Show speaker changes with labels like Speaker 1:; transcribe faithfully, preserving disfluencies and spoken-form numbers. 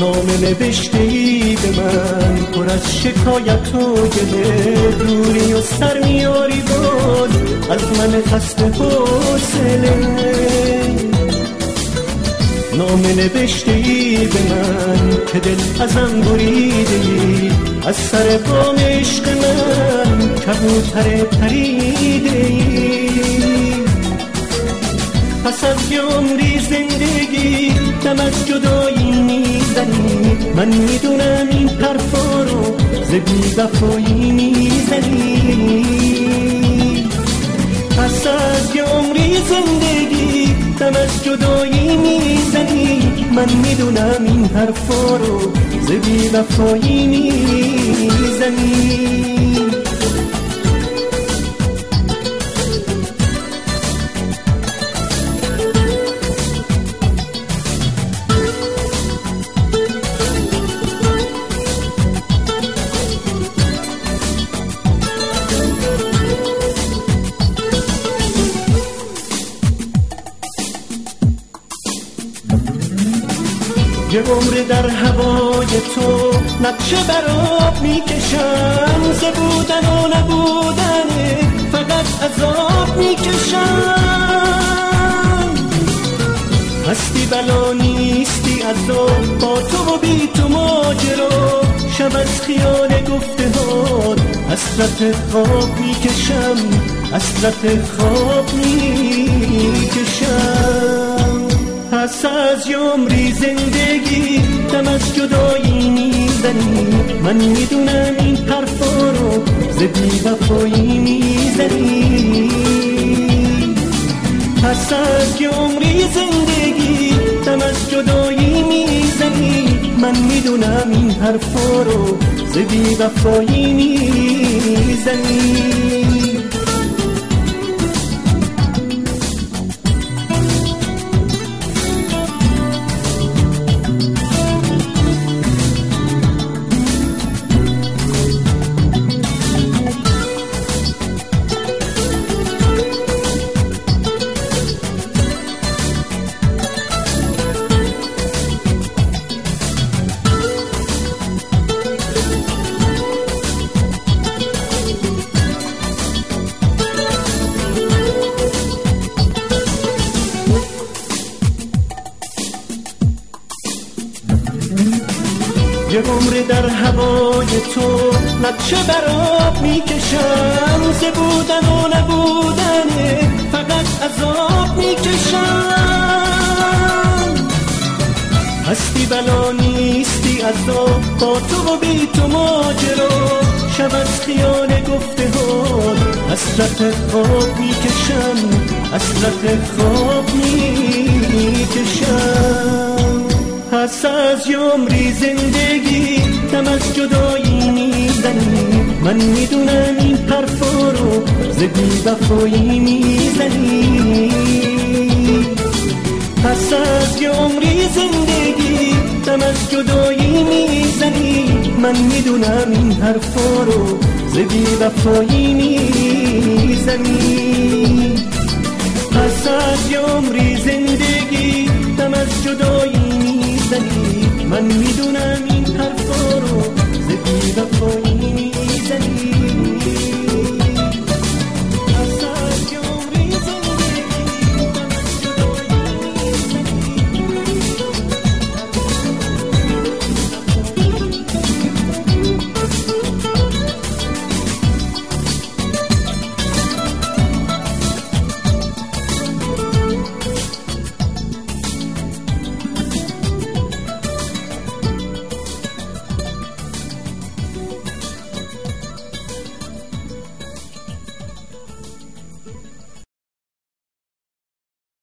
Speaker 1: نامه نوشته‌ای به من پر از شکایت و گله، دوری و سر میاری باز از من خسته حوصله. نامه نوشته‌ای به من که دل ازم بریده‌ای، از سر بام عشق من کبوتر پریده‌ای. پس از یه عمری زندگی دم از جدایی میزنی، من میدونم این حرفا رو ز بی‌وفایی میزنی. پس از یه عمری زندگی دم از جدایی میزنی، من میدونم این حرفا رو ز بی‌وفایی میزنی. یه عمر در هوای تو نقشه براب میکشم، ز بودن و نبودن فقط عذاب میکشم. هستی بلا نیستی عذاب، با تو و بی تو ماجرا، شب از خیال گفته ها حسرت خواب میکشم، حسرت خواب میکشم. پس از یه عمری زندگی دم از جدایی میزنی، من میدونم این حرفا رو ز بی‌وفایی میزنی. پس از یه عمری زندگی دم از جدایی میزنی، من میدونم این حرفا رو ز بی‌وفایی میزنی. یه عمر در هوای تو نقشه براب میکشم، ز بودن و نبودن فقط عذاب میکشم. هستی بلا نیستی عذاب، با تو و بی تو ماجرا، شب از خیال گفته ها حسرت خواب میکشم، حسرت خواب میکشم. پس از یه عمری زندگی دم از جدایی میزنی، من میدونم این حرفا رو ز بی‌وفایی میزنی. پس از یه عمری زندگی دم از جدایی میزنی، من میدونم این حرفا رو ز بی‌وفایی میزنی. پس از یه عمری زندگی دم از جدایی میزنی، من میدونم